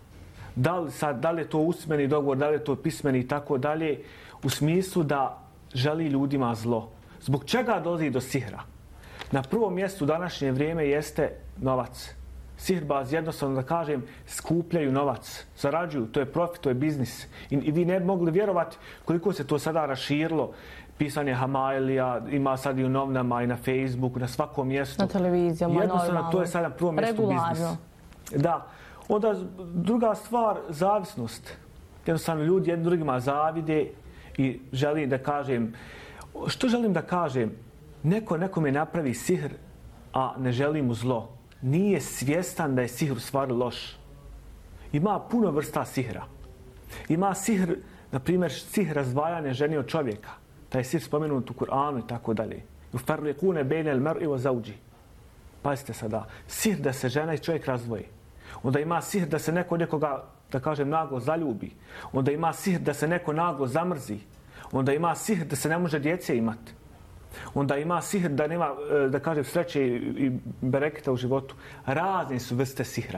Da li je to usmeni dogovor, da li je to pismeni i tako dalje, u smislu da želi ljudima zlo. Zbog čega dolazi do sihra? Na prvom mjestu u današnje vrijeme jeste novac. Sihirbaz, jednostavno da kažem, skupljaju novac, zarađuju, to je profit, to je biznis. I vi ne bi mogli vjerovati koliko se to sada raširilo. Pisanje Hamailija, ima sad i u novinama i na Facebooku, na svakom mjestu. Na televizijama, jednostavno, to je sada na prvom mjestu biznis. Da. Onda druga stvar, zavisnost. Jednostavno ljudi jednim drugima zavide i želim da kažem, što želim da kažem? Neko nekome napravi sihr, a ne želi mu zlo. Nije svjestan da je sihr u stvari loš. Ima puno vrsta sihra. Ima sihr, na primjer, sihr razdvajanja žene od čovjeka. Taj sihr spomenut u Kur'anu i tako dalje. Ufarliqune bejnel mar'i wa zawji. Pazite sada, sihr da se žena i čovjek razdvoji. Onda ima sihr da se neko nekoga, da kažem, naglo zaljubi. Onda ima sihr da se neko naglo zamrzi. Onda ima sihr da se ne može djece imati. Onda ima sihr da nema, da kažem, sreće i bereketa u životu. Razne su vrste sihra.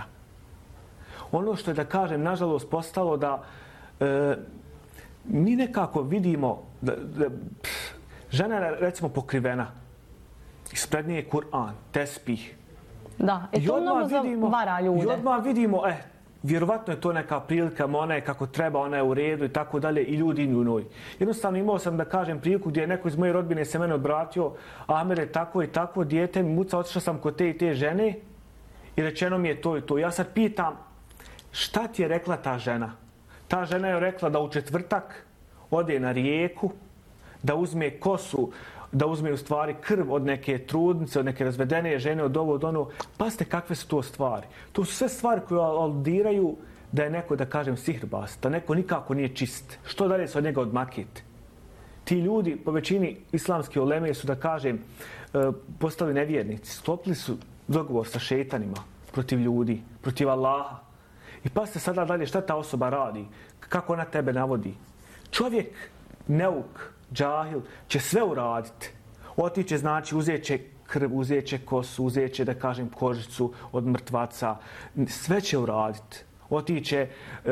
Ono što je, da kažem, nažalost postalo da mi nekako vidimo da žena je, recimo, pokrivena. Ispred nje je Kur'an, tespih. Da, i to mnogo zavara ljude. I odmah vidimo, vjerovatno je to neka prilika, ona je kako treba, ona je u redu i tako dalje, i ljudi i njoj. Jednostavno imao sam, da kažem, priliku gdje je neko iz moje rodbine se mene obratio, Amer je tako i tako, dijete mi muca, otišao sam kod te i te žene i rečeno mi je to i to. Ja sad pitam, šta ti je rekla ta žena? Ta žena je rekla da u četvrtak ode na rijeku, da uzme kosu, da uzme u stvari krv od neke trudnice, od neke razvedene žene, od ovo, od ono. Pazite kakve su to stvari. To su sve stvari koje aludiraju da je neko, da kažem, sihirbaz, da neko nikako nije čist. Što dalje se od njega odmakiti? Ti ljudi, po većini islamske uleme, su, da kažem, postali nevjernici. Sklopili su dogovor sa šetanima protiv ljudi, protiv Allaha. I pazite sada dalje šta ta osoba radi, kako ona tebe navodi. Čovjek, neuk, džahil, će sve uraditi. Otiće, znači, uzet će krv, uzet će kosu, uzet će, da kažem, kožicu od mrtvaca. Sve će uraditi. Otiće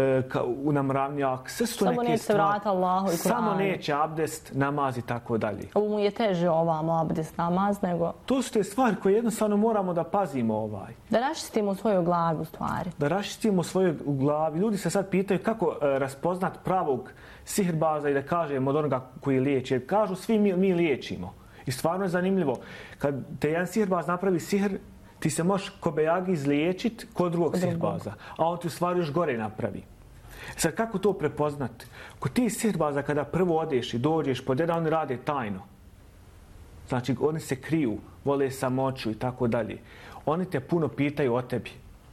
u namravnjak. Sve su to neke stvari. Samo neće se vrata Allahu i Kur'anu. Samo neće abdest, namaz i tako dalje. Ovo mu je teže ovamo abdest, namaz, nego... To su te stvari koje jednostavno moramo da pazimo . Da raščistimo svoju glavu, u stvari. Da raščistimo svoju glavu. Ljudi se sad pitaju kako raspoznat pravog sihirbaza i, da kažem, od onoga koji liječi. Jer kažu, svi mi liječimo. I stvarno je zanimljivo. Kad te jedan sihirbaz napravi sihr, ti se možeš ko bejagi izliječiti kod drugog sihirbaza. A on ti u stvari još gore napravi. Sad, kako to prepoznati? Kod ti sihirbaza, kada prvo odeš i dođeš pod jedan, oni rade tajno. Znači, oni se kriju, vole samoću i tako dalje. Oni te puno pitaju o tebi.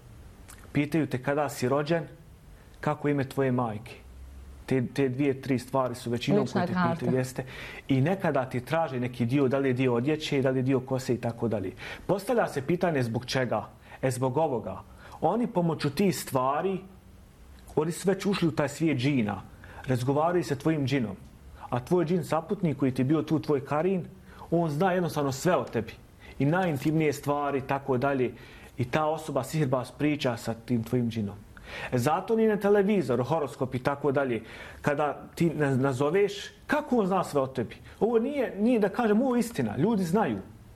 Pitaju te kada si rođen, kako ime tvoje majke. Te dvije, tri stvari su većinom koje te pitaju, jeste. I nekada ti traže neki dio, da li je dio odjeće, da li je dio kose i tako dalje. Postavlja se pitanje zbog čega? Zbog ovoga. Oni pomoću tih stvari, oni su već ušli u taj svijet džina. razgovaraju sa tvojim džinom. A tvoj džin saputnik koji ti je bio tu, tvoj karin, on zna jednostavno sve o tebi. I najintimnije stvari, tako dalje. I ta osoba, sihirbaz, priča sa tim tvojim džinom. Zato ni na televizoru, horoskop i tako dalje. Kada ti nazoveš, kako on zna sve o tebi? Ovo nije da kažem, ovo je istina. Ljudi znaju.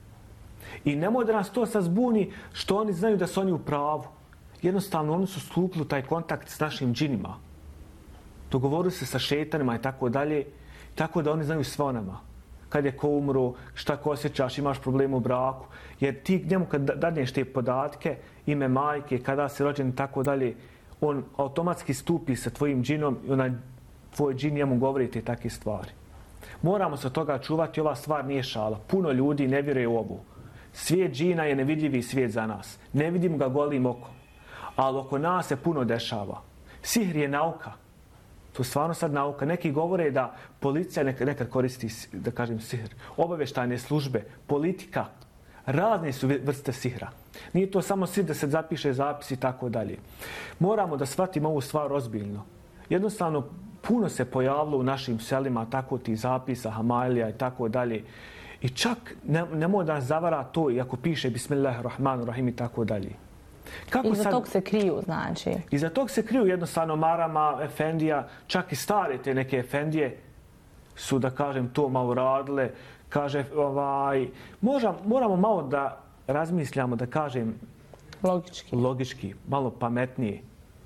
I nemoj da nas to sad zbuni što oni znaju da su oni u pravu. Jednostavno, oni su stupili u taj kontakt s našim džinima. Dogovorili se sa šetanima i tako dalje. Tako da oni znaju sve o nama. Kad je ko umro, šta ko osjećaš, imaš problem u braku. Jer ti njemu kad dadneš te podatke, ime majke, kada si rođen i tako dalje, on automatski stupi sa tvojim džinom i onaj tvoj džin njemu govori te takve stvari. Moramo se od toga čuvati, ova stvar nije šala. Puno ljudi ne vjeruje u ovu. Svijet džina je nevidljivi svijet za nas. Ne vidimo ga golim okom. Ali oko nas se puno dešava. Sihr je nauka. To je stvarno sad nauka. Neki govore da policija nekad koristi, da kažem, sihr. Obavještajne službe, politika, razne su vrste sihra. Nije to samo sihr da se zapiše zapis i tako dalje. Moramo da shvatimo ovu stvar ozbiljno. Jednostavno, puno se pojavilo u našim selima tako ti zapisa, hamailija i tako dalje. I čak nemoj da nas zavara to, iako piše Bismillahirrahmanirrahim i tako dalje. Iza tog se kriju, znači? Iza tog se kriju jednostavno marama, efendija, čak i stare te neke efendije su, da kažem, to malo radile. Kaže, moramo malo da razmišljamo, da kažem, logički, malo pametnije.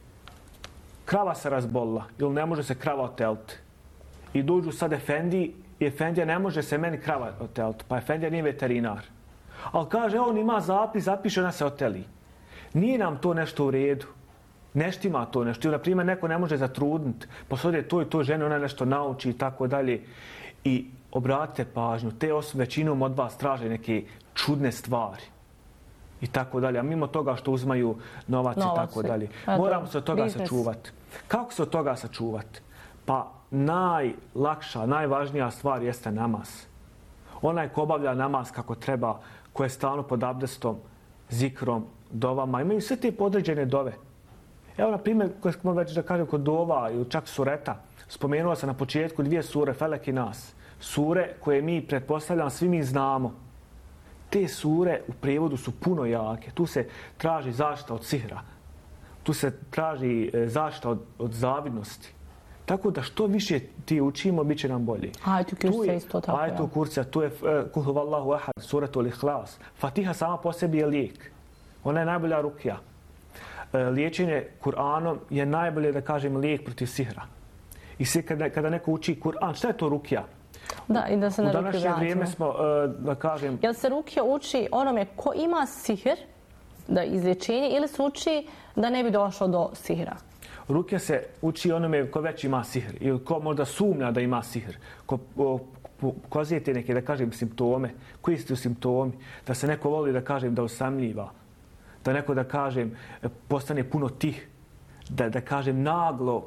Krava se razbolila ili ne može se krava oteliti. I dođu sad efendiji i efendija ne može se meni krava oteliti, pa efendija nije veterinar. Ali kaže, on ima zapis, zapiše, ona se oteli. Nije nam to nešto u redu. Neštima to nešto. Ili, na primjer, neko ne može zatrudniti. Posodje to i to žene, ona nešto nauči i tako dalje. I obratite pažnju, te osobe većinom od vas traže neke čudne stvari. I tako dalje. A mimo toga što uzmaju novac i tako dalje. Moramo se od toga sačuvati. Kako se od toga sačuvati? Pa najlakša, najvažnija stvar jeste namaz. Onaj ko obavlja namaz kako treba, ko je stalno pod abdestom, zikrom, dovama, imaju sve te podređene dove. Evo, na primjer, koje smo već da kažem kod dova ili čak sureta, spomenuo sam na početku 2 sure, Felek i Nas. Sure koje mi pretpostavljamo, svi mi znamo. Te sure u prijevodu su puno jake. Tu se traži zaštita od sihra. Tu se traži zaštita od zavidnosti. Tako da što više ti učimo, bit će nam bolje. Ajetul Kursi isto tako. Ajetul Kursi, tu je Kul huvallahu ahad, suratul Ihlas. Fatiha sama po sebi je lijek. Ona je najbolja rukija. Liječenje Kur'anom je najbolje, da kažem, lijek protiv sihra. I sve kada neko uči Kur'an, šta je to rukija? Da, i da se na rukiju vratimo. U današnje vrijeme smo, da kažem... Jel se rukija uči onome ko ima sihr, da izlječenje, ili se uči da ne bi došlo do sihra? Rukija se uči onome ko već ima sihr ili ko možda sumnja da ima sihr. Ko pokazujete neke, da kažem, simptome. Koji su simptomi? Da se neko voli, da kažem, da osamljiva. Da neko, da kažem, postane puno tih. Da kažem, naglo,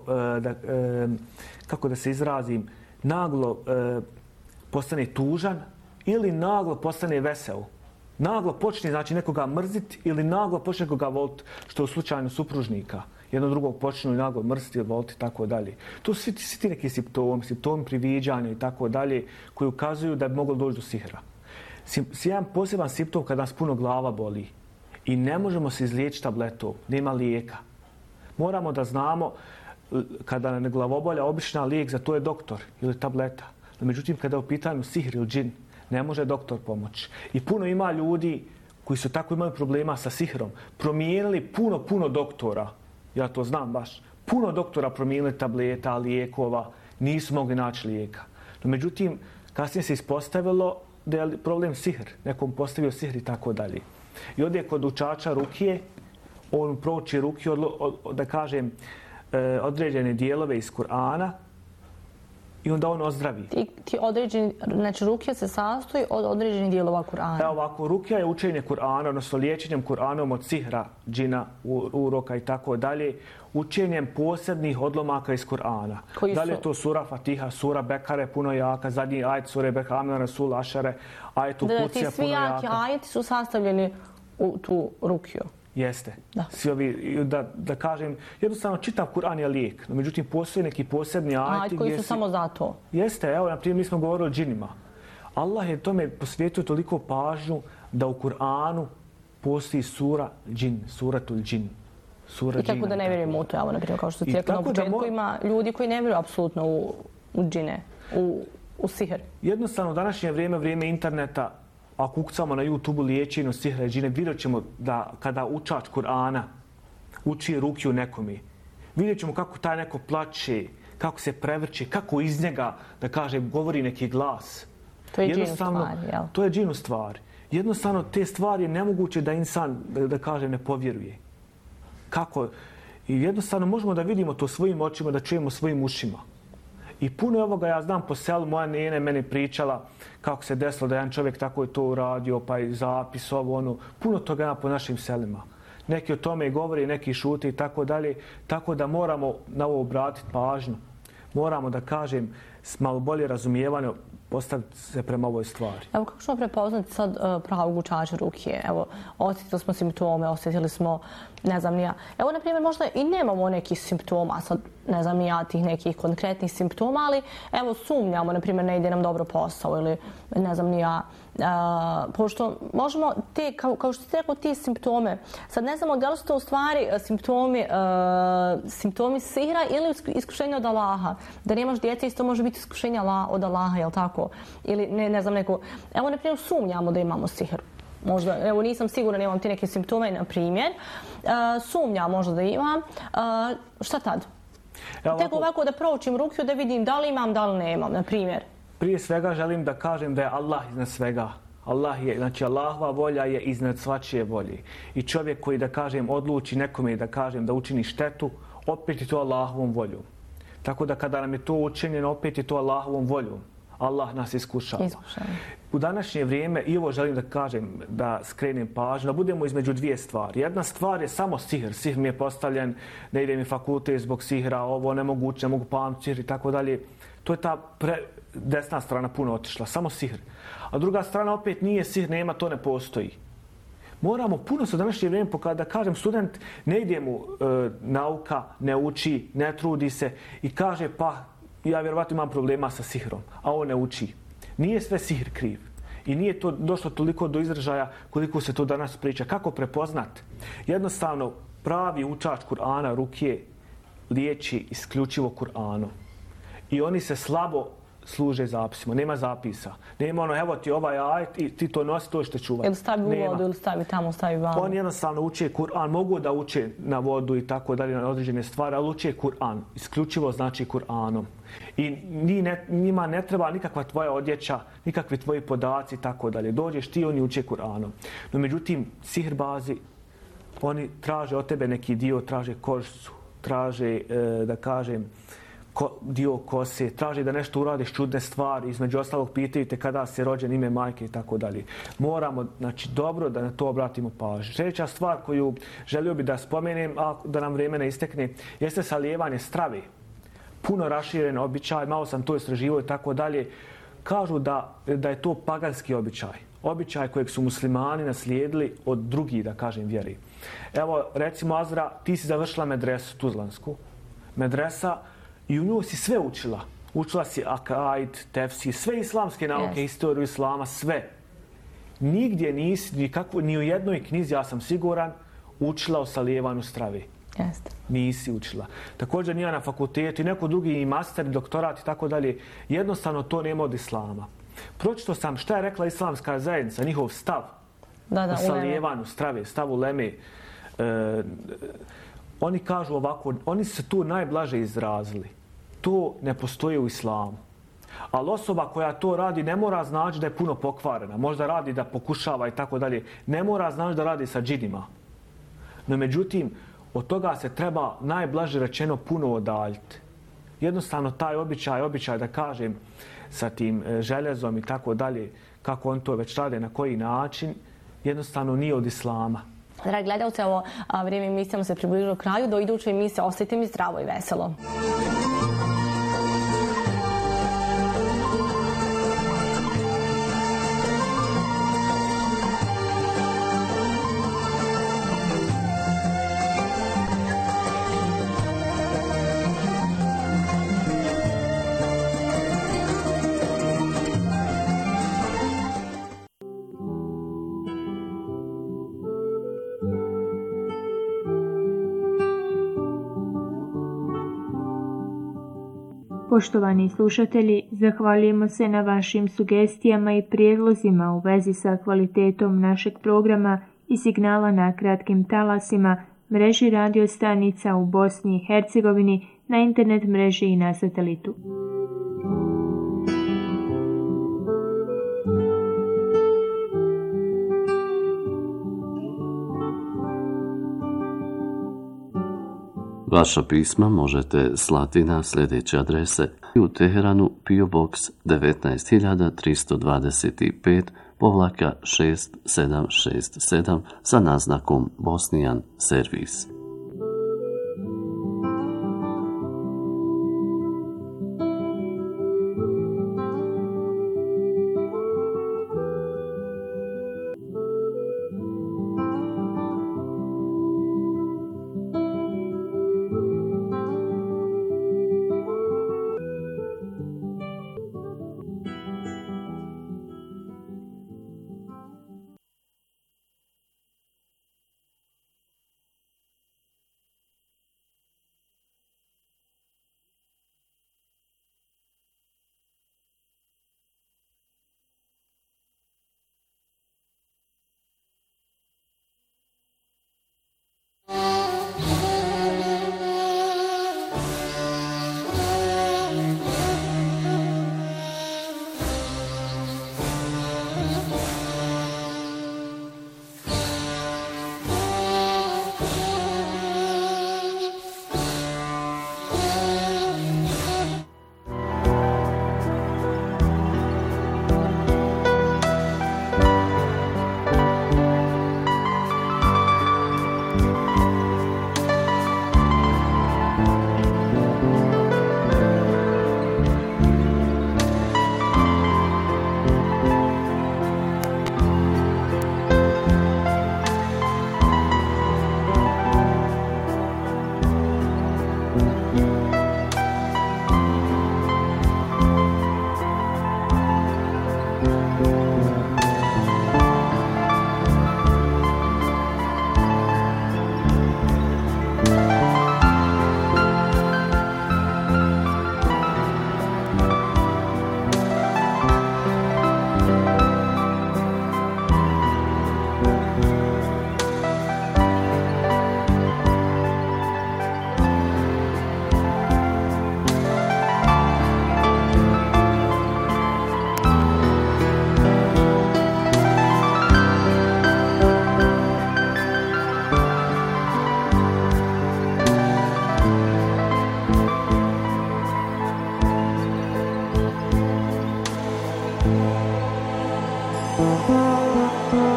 kako da se izrazim, naglo postane tužan ili naglo postane vesel. Naglo počne, znači, nekoga mrziti ili naglo počne nekoga voliti, što je u slučaju supružnika. Jedno drugog počnu naglo mrziti ili voliti, tako dalje. To su svi ti neki simptomi priviđanja i tako dalje, koji ukazuju da bi moglo doći do sihra. Jedan poseban simptom kada nas puno glava boli i ne možemo se izliječiti tabletom, nema lijeka. Moramo da znamo kada nam je glavobolja, obična lijek za to je doktor ili tableta. No, međutim, kada je u pitanju sihr ili džin, ne može doktor pomoći. I puno ima ljudi koji su tako imali problema sa sihrom, promijenili puno doktora. Ja to znam baš. Puno doktora promijenili tableta, lijekova, nisu mogli naći lijeka. No, međutim, kasnije se ispostavilo da je problem sihr. Nekom postavio sihr i tako dalje. I ovdje kod učača rukije, on prouči rukiju, da kažem, određene dijelove iz Kur'ana i onda on ozdravi. Ti određeni, znači rukija se sastoji od određenih dijelova Kur'ana. Evo ovako, rukija je učenje Kur'ana, odnosno liječenjem Kur'anom od sihra, džina, uroka i tako dalje, učenjem posebnih odlomaka iz Kur'ana. Da li je to sura Fatiha, sura Bekare, puno jaka, zadnji ajet sure Bekame, Rasul Ašare, ajetu Kurcija, puno jaka. Ti svi jaki ajeti su sastavljeni u tu rukiju. Jeste. Svi ovi, da kažem, jednostavno čitav Kur'an je lijek. No, međutim, postoje neki posebni ajeti koji su samo za to. Jeste, evo, na primjer, mi smo govorili o džinima. Allah je tome posvetio toliko pažnju da u Kur'anu postoji sura džin, suratul džin. I kako da ne vjerujemo u to, evo, na primjer, kao što ste rekli na početku, ima ljudi koji ne vjeruju apsolutno u džine, u sihr. Jednostavno, u današnje vrijeme interneta, ako ukucamo na YouTube liječenju sihra i džine, vidjet ćemo da kada učač Kur'ana uči rukiju nekome, vidjet ćemo kako taj neko plače, kako se prevrće, kako iz njega, da kaže, govori neki glas. To je džinu stvari, jel? To je džinu stvari. Jednostavno, te stvari je nemoguće da insan, da kaže, ne povjeruje. Kako? I jednostavno možemo da vidimo to svojim očima, da čujemo svojim ušima. I puno ovoga ja znam po selu, moja nena meni pričala kako se desilo da jedan čovjek tako je to uradio, pa i zapis, ovo, ono. Puno toga ima po našim selima. Neki o tome govori, neki šute i tako dalje. Tako da moramo na ovo obratiti pažnju. Moramo, da kažem, s malo bolje razumijevanje postaviti se prema ovoj stvari. Evo, kako ćemo prepoznati sad pravog učača rukije? Evo, osjetili smo simptome, osjetili smo, ne znam ni ja. Evo, na primjer, možda i nemamo nekih simptoma, sad ne znam ni ja tih nekih konkretnih simptoma, ali evo, sumnjamo, na primjer, ne ide nam dobro posao ili ne znam ni ja. Pošto možemo te, kao što ste rekao, ti simptome, sad ne znamo da li su to u stvari simptomi sihra ili iskušenja od Allaha. Da nemaš djece, isto može biti iskušenje od Allaha, jel tako? Ili ne znam neko... Evo, na primjer, sumnjamo da imamo sihr. Možda, evo, nisam sigurna, nemam ti neke simptome, na primjer. Sumnjam možda da imam. Šta tad? Tek ovako da proučim rukiju, da vidim da li imam, da li nemam, na primjer. Prije svega želim da kažem da je Allah iznad svega. Znači Allahova volja je iznad svačije volje. I čovjek koji, da kažem, odluči nekome, da kažem, da učini štetu, opet je to Allahovom voljom. Tako da kada nam je to učinjeno, opet je to Allahovom voljom. Allah nas iskušava. U današnje vrijeme, i ovo želim da kažem, da skrenem pažnju, da budemo između dvije stvari. Jedna stvar je samo sihr. Sihr mi je postavljen, ne ide mi fakultet zbog sihra, ovo nemoguće, ne mogu pamtiti sihr i tako dalje. To je ta desna strana puno otišla, samo sihr. A druga strana opet nije sihr, nema, to ne postoji. Moramo puno se u današnje vrijeme, da kažem, student ne ide mu nauka, ne uči, ne trudi se i kaže pa ja vjerovatno imam problema sa sihrom, a on ne uči. Nije sve sihr kriv. I nije to došlo toliko do izražaja koliko se to danas priča. Kako prepoznat? Jednostavno, pravi učač Kur'ana rukije liječi isključivo Kur'anom. I oni se slabo služe zapisima. Nema zapisa. Nema ono, evo ti ovaj ajet i ti to nosi, to što čuvati. Ili stavi u vodu, ili stavi tamo, stavi vamo. Oni jednostavno uče Kur'an. Mogu da uče na vodu i tako dalje, na određene stvari, ali uče Kur'an. Isključivo znači Kur'anom. I njima ne treba nikakva tvoja odjeća, nikakvi tvoji podaci i tako dalje. Dođeš ti, oni uče Kur'anom. No međutim, sihrbazi, oni traže od tebe neki dio, traže kožicu, traže, da kažem, dio kose, traži da nešto uradiš čudne stvari, između ostalog pitaju te kada si rođen, ime majke i tako dalje. Moramo, znači, dobro da na to obratimo pažnju. Sljedeća stvar koju želio bi da spomenem, a da nam vrijeme ne istekne, jeste salijevanje strave. Puno raširen običaj, malo sam to istraživao i tako dalje. Kažu da je to paganski običaj. Običaj kojeg su muslimani naslijedili od drugih, da kažem, vjeri. Evo, recimo, Azra, ti si završila medresu tuzlansku. Medresa, i u nju si sve učila. Učila si akaid, tefsir, sve islamske nauke, historiju islama, sve. Nigdje nisi, ni u jednoj knjizi, ja sam siguran, učila o salijevanju strave. Nisi učila. Također nije na fakultetu i neko drugi i master, doktorat i tako dalje. Jednostavno to nema od islama. Pročito sam šta je rekla islamska zajednica, njihov stav o salijevanju strave, stav uleme. Oni kažu ovako, oni se tu najblaže izrazili. To ne postoji u islamu. Ali osoba koja to radi ne mora znači da je puno pokvarena. Možda radi da pokušava i tako dalje. Ne mora znači da radi sa džinima. No međutim, od toga se treba najblaže rečeno puno odaljiti. Jednostavno taj običaj da kažem sa tim željezom i tako dalje, kako on to već rade, na koji način, jednostavno nije od islama. Dragi gledalci, ovo vrijeme emisijama se približilo kraju. Do iduće emisije ostajte mi zdravo i veselo. Poštovani slušatelji, zahvaljujemo se na vašim sugestijama i prijedlozima u vezi sa kvalitetom našeg programa i signala na kratkim talasima, mreži radio stanica u Bosni i Hercegovini, na internet mreži i na satelitu. Vaša pisma možete slati na sljedeće adrese: u Teheranu PO Box 19325-6767 sa naznakom Bosnijan servis.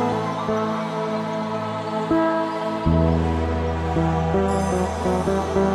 Thank you.